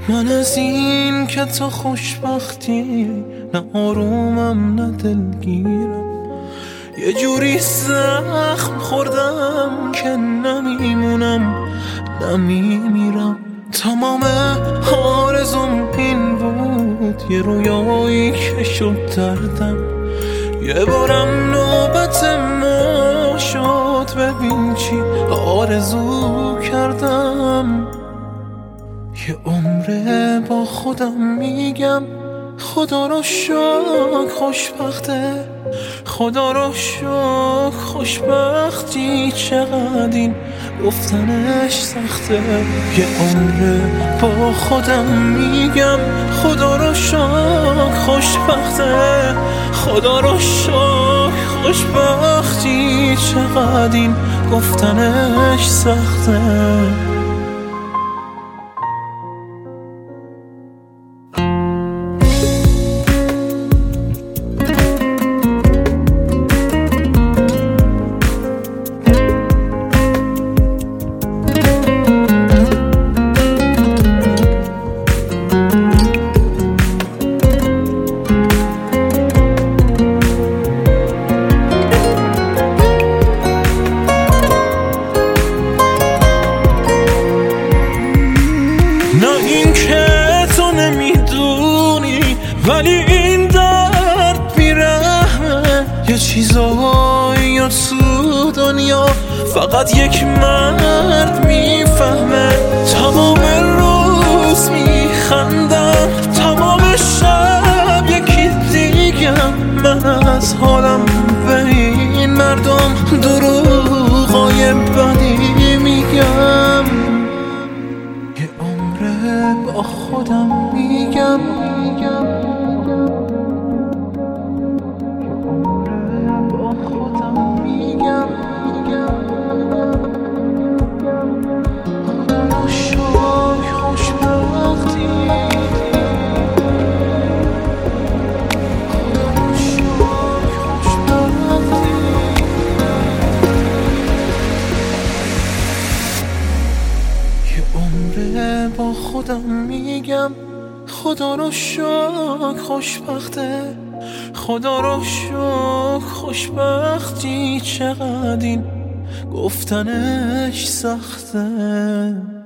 من از این که تو خوشبختی نه آرومم نه دلگیرم، یه جوری زخم خوردم که نمیمونم نمیمیرم. تمام آرزوم این بود یه رویایی که شد دردم، یه بارم نوبت ما شد ببین چی آرزو کردم. یه عمره با خودم میگم خدا رو شکر خوشبخته، خدا رو شکر خوشبختی چقدر این گفتنش سخته. یه عمره با خودم میگم خدا رو شکر خوشبخته، خدا رو شکر خوشبختی چقدر این گفتنش سخته. نه این که تو نمیدونی ولی این درد بیرحمه، یه چیزایی تو دنیا فقط یک مرد میفهمه. تمام روز میخندم، تمام شب یکی دیگم، من از حالم به این مردم دروغای بدی میگم. با خودم میگم با خودم میگم شکر خوشبختی، با خودم میگم خدا رو شکر خوشبخته، خدا رو شکر خوشبختی چقدر این گفتنش سخته.